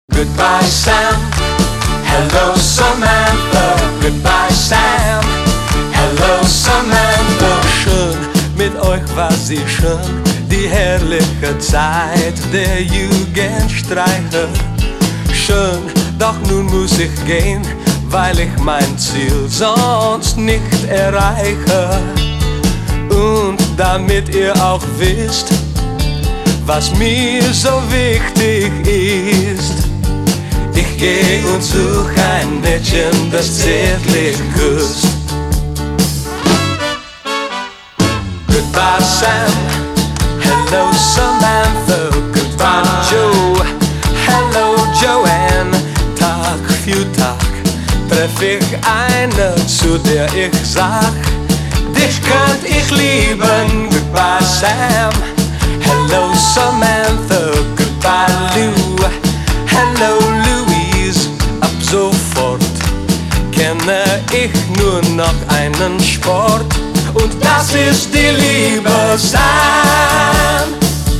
Goodbye Sam, hello Samantha. Goodbye Sam, hello Samantha. Schön, mit euch war sie schön, die herrliche Zeit der Jugendstreiche. Schön, doch nun muss ich gehen, weil ich mein Ziel sonst nicht erreiche. Und damit ihr auch wisst, was mir so wichtig ist, ich geh und such ein Mädchen, das zärtlich küsst. Goodbye Sam, hello Samantha. Goodbye Joe, hello Joanne. Tag für Tag treff ich eine, zu der ich sag, dich könnt ich lieben. Goodbye Sam, hello Samantha. Goodbye Lou, hello Louise. Ab sofort kenne ich nur noch einen Sport, und das ist die Liebe, Sam.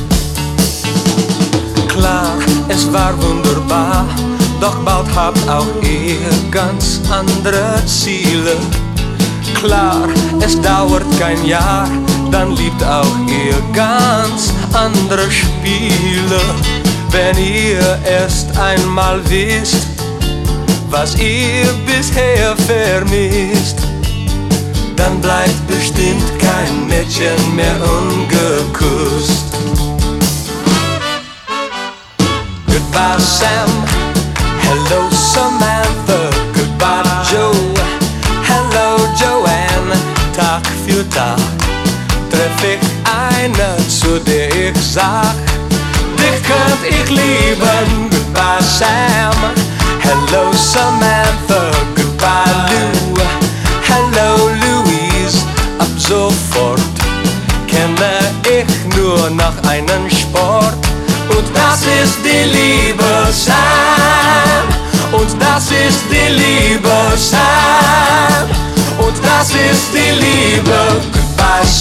Klar, es war wunderbar, doch bald habt auch ihr ganz andere Ziele. Klar, es dauert kein Jahr, dann liebt auch ihr ganz andere Spiele. Wenn ihr erst einmal wisst, was ihr bisher vermisst, dann bleibt bestimmt kein Mädchen mehr ungeküsst. Goodbye Sam, hello Samantha. Goodbye Joe, hello Joanne. Tag für Tag treff ich eine, zu der ich sag, dich könnt ich lieben. Goodbye Sam, hello Samantha. Goodbye Lou, hello Louise. Ab sofort kenne ich nur noch einen Sport, und das ist die Liebe, Sam. Und das ist die Liebe, Sam. Und das ist die Liebe. Goodbye